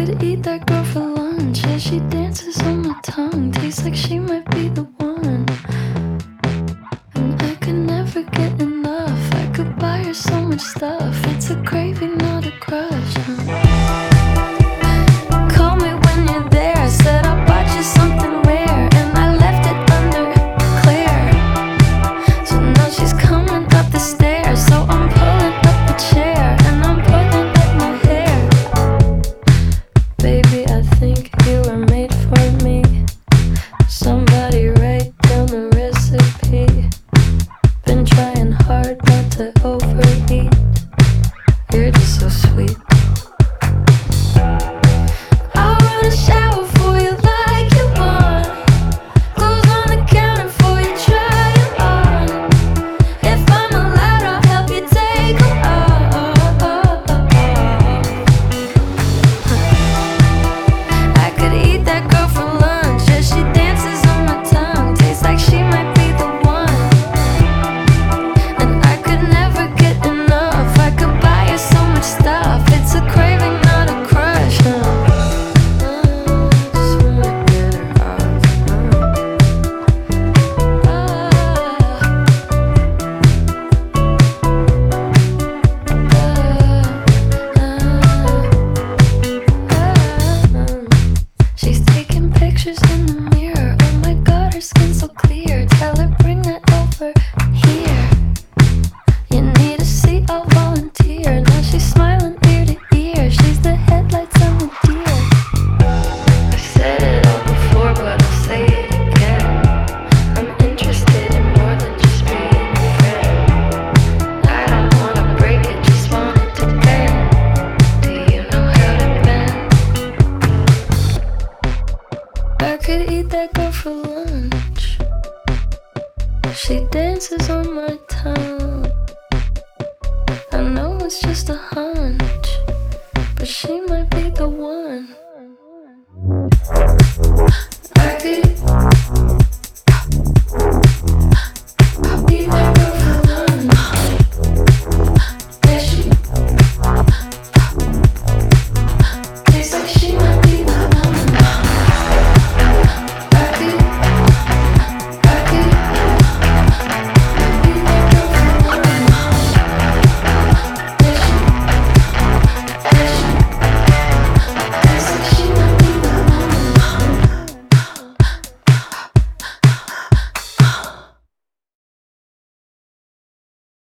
could eat that girl for lunch. Yeah, she dances on my tongue. Tastes like she might be the one. And I could never get enough. I could buy her so much stuff. It's a craving, not a crush. Call me when you're there. I said I bought you something rare, and I left it under clear. So now she's coming up the stairs. So I'm pulling up the chair, and I'm pulling up my hair. Baby, I think you were made for me. Somebody write down the recipe. Been trying hard not to overeat. You're just so sweet. I wanna shower for you like you want. Clothes on the counter for you, try 'em on. If I'm allowed, I'll help you take 'em off. I could eat that girl for lunch. Yeah, she dances on my tongue. Tastes like she might be the one. And I could never get enough. I could buy her so much stuff. It's a craving, not a crush. Just wanna get her off. She's taking pictures in the mirror. Oh my god, her skin's so clear. Tell her bring that over here. You need a seat, I'll volunteer. Now she's smiling ear to ear. She's the headlights on the deer. I've said it all before, but I'll say it again. I'm interested in more than just being a friend. I don't wanna break it, just want it to bend. Do you know how to bend? I could eat that girl for lunch. She dances on my tongue.